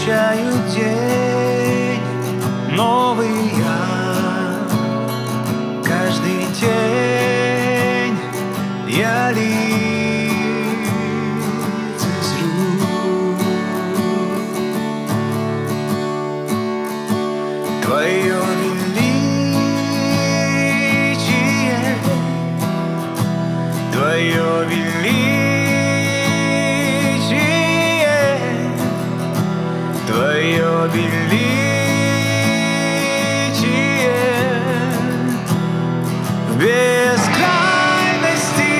встречаю день новый я. Каждый день я лица зрю. Твое величие, твое величие, твое величие в бескрайности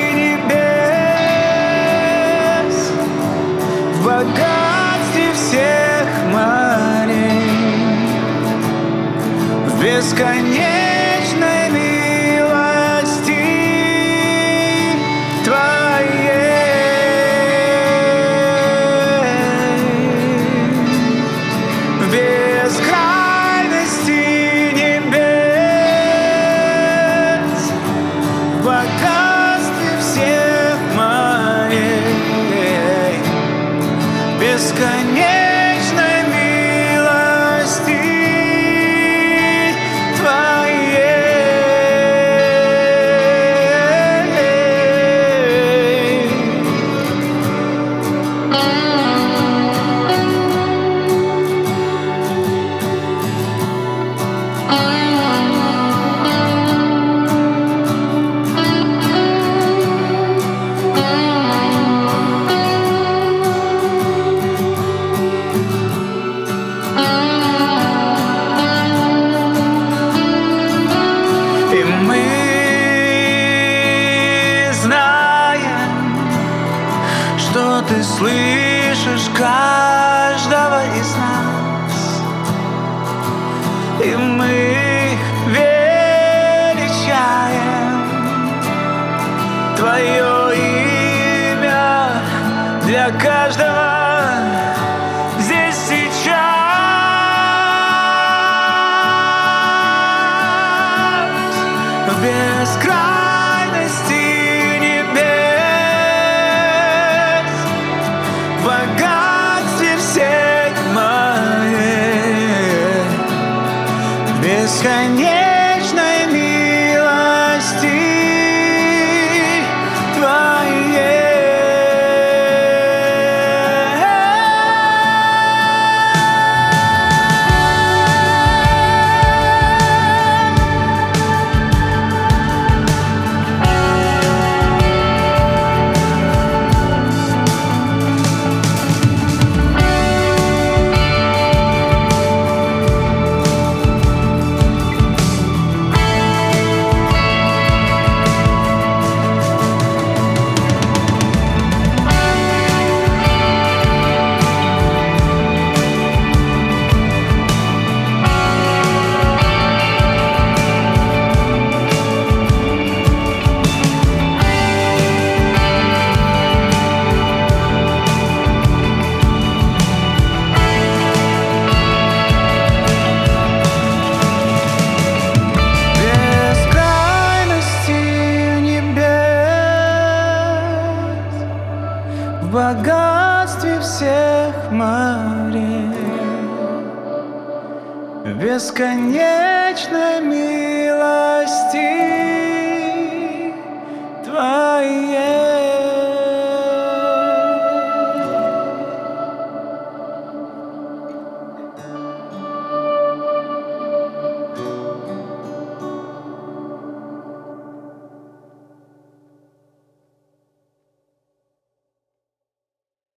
небес, в богатстве всех морей, в бесконечной милости Твоей, в бескрайности небес, в богатстве всех морей, в бесконечной милости что ты слышишь каждого из нас, и мы величаем Твое имя для каждого здесь сейчас. В бескрайности в богатстве всех морей, в бесконечной милости Твоей. В богатстве всех морей, в бесконечной мире.